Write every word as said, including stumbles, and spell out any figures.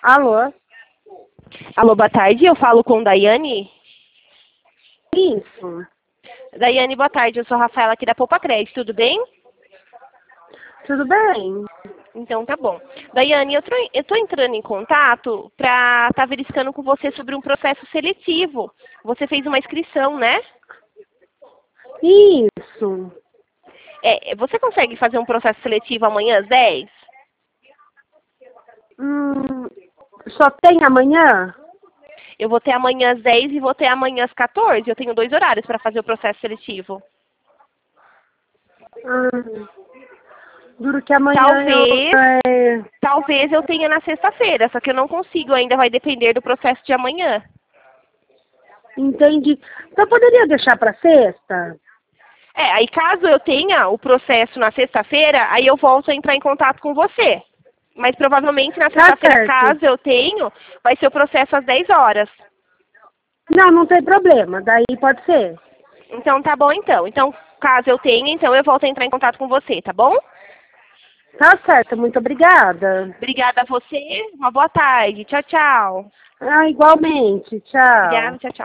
Alô? Alô, boa tarde. Eu falo com Daiane. Isso. Daiane, boa tarde. Eu sou a Rafaela aqui da Poupa Crédito, tudo bem? Tudo bem? Então tá bom. Daiane, eu tô, eu tô entrando em contato para estar verificando com você sobre um processo seletivo. Você fez uma inscrição, né? Isso. É, você consegue fazer um processo seletivo amanhã às dez? Hum, só tem amanhã? Eu vou ter amanhã às dez e vou ter amanhã às quatorze. Eu tenho dois horários para fazer o processo seletivo. Hum, duro que amanhã Talvez, eu... É, talvez eu tenha na sexta-feira, só que eu não consigo ainda, vai depender do processo de amanhã. entendi. Então poderia deixar para sexta? É, aí caso eu tenha o processo na sexta-feira, aí eu volto a entrar em contato com você. Mas provavelmente na Tá sexta-feira, certo. caso eu tenho, vai ser o processo às dez horas. Não, não tem problema. Daí pode ser. Então tá bom então. Então, caso eu tenha, então eu volto a entrar em contato com você, tá bom? Tá certo. Muito obrigada. Obrigada a você, uma boa tarde. Tchau, tchau. Ah, igualmente. Tchau. Obrigada, tchau, tchau.